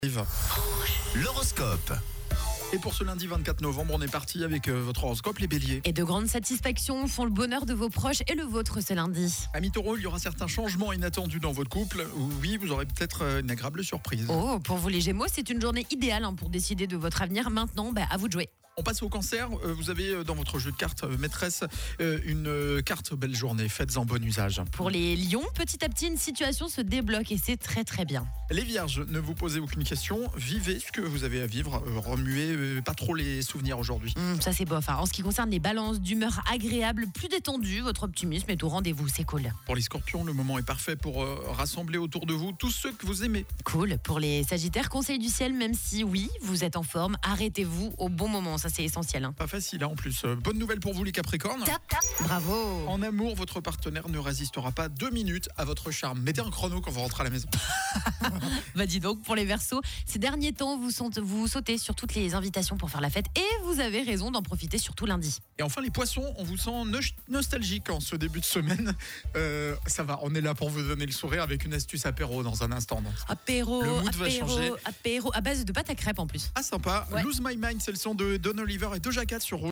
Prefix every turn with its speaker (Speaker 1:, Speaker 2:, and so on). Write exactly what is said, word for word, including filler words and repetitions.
Speaker 1: L'horoscope.
Speaker 2: Et pour ce lundi vingt-quatre novembre, on est parti avec euh, votre horoscope, les béliers.
Speaker 3: Et de grandes satisfactions font le bonheur de vos proches et le vôtre ce lundi.
Speaker 2: Amis taureaux, il y aura certains changements inattendus dans votre couple. Oui, vous aurez peut-être euh, une agréable surprise.
Speaker 3: Oh, pour vous les Gémeaux, c'est une journée idéale hein, pour décider de votre avenir. Maintenant, bah, à vous de jouer.
Speaker 2: On passe au cancer. Euh, vous avez euh, dans votre jeu de cartes euh, maîtresse euh, une euh, carte belle journée. Faites-en bon usage.
Speaker 3: Pour les lions, petit à petit, une situation se débloque et c'est très très bien.
Speaker 2: Les vierges, ne vous posez aucune question. Vivez ce que vous avez à vivre. Euh, remuez euh, pas trop les souvenirs aujourd'hui.
Speaker 3: Hum, ça c'est bof. hein. En ce qui concerne les balances, d'humeur agréable, plus détendue, votre optimisme est au rendez-vous, c'est cool.
Speaker 2: Pour les scorpions, le moment est parfait pour euh, rassembler autour de vous tous ceux que vous aimez.
Speaker 3: Cool. Pour les sagittaires, conseil du ciel, même si oui, vous êtes en forme, arrêtez-vous au bon moment, ça c'est essentiel. hein.
Speaker 2: Pas facile, hein, en plus. Euh, bonne nouvelle pour vous, les capricornes.
Speaker 3: Tap, tap. Bravo.
Speaker 2: En amour, votre partenaire ne résistera pas deux minutes à votre charme. Mettez un chrono quand vous rentrez à la maison.
Speaker 3: Bah dis donc, pour les Verseaux, ces derniers temps, vous, sont, vous sautez sur toutes les invitations pour faire la fête et vous avez raison d'en profiter surtout lundi.
Speaker 2: Et enfin, les poissons, on vous sent no- nostalgique en ce début de semaine. Euh, ça va, on est là pour vous donner le sourire avec une astuce apéro dans un instant. donc.
Speaker 3: Apéro,
Speaker 2: Le mood va
Speaker 3: apéro,
Speaker 2: changer.
Speaker 3: apéro, à base de pâte à crêpes en plus.
Speaker 2: Ah, sympa.
Speaker 3: Ouais.
Speaker 2: Lose My Mind, c'est le son de Don Oliver et Doja Cat sur Rouge.